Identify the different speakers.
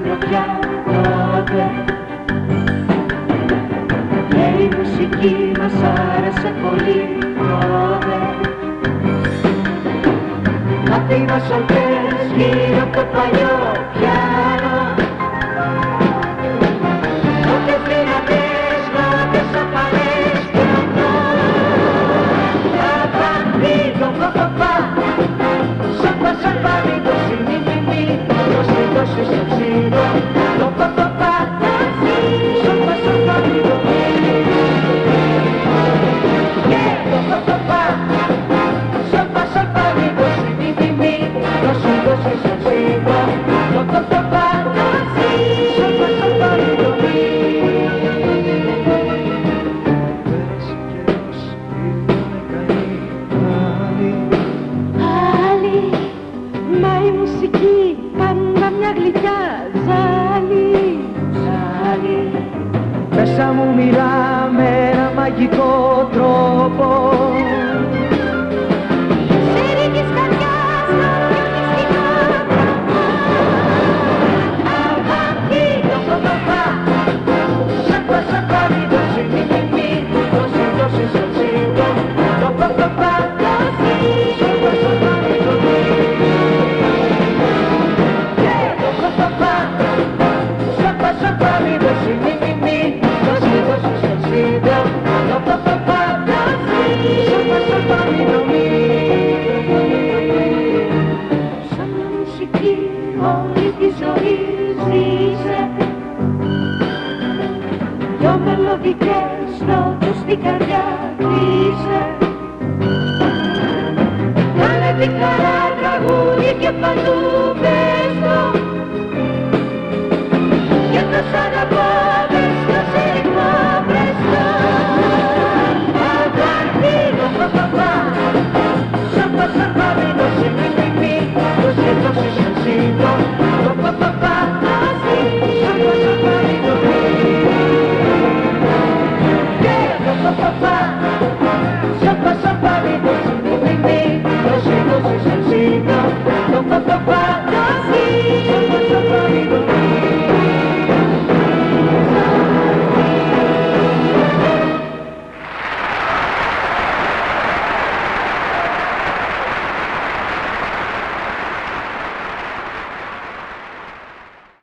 Speaker 1: πια τότε. Και η μουσική μας άρεσε πολύ τότε. Κάτι μας ορκές γύρω από το παλιό πιάνο. Νότες δυνατές, νότες απαλές και αυτό. Απαντήτο παπαπά, σαπα σαπα μήτω συνήθιμη, δώσε δώσε σε ψήνω, το παπαπά ταξί, σαπα σαπα μήτω και το παπαπά, σαπα σαπα μήτω συνήθιμη, δώσε δώσε σε ψήνω, το παπαπά ταξί, σαπα σαπα μήτω.
Speaker 2: Μα η μουσική πάντα μια γλυκιά ζάλη.
Speaker 1: Μέσα μου μιλά με ένα μαγικό τρόπο.
Speaker 2: Σέρικης καρδιάς να μυστικά τρόπο.
Speaker 1: Απαντήτο παπαπά, σαπα σαπα μήτω συνήθιμη, δώσε δώσε σε ψήνω, το παπαπά ταξί, σαπα σαπα μήτω και το παπαπά, σαπα σαπα μήτω συνήθιμη, δώσε δώσε σε ψήνω, το παπαπά ταξί, σαπα σαπα μήτω.
Speaker 2: Σαν μια μουσική όλη τη ζωή ζήσε. Δυο μελωδικές νότες στην καρδιά κλείσε. Κάνε τη χαρά τραγούδι και παντού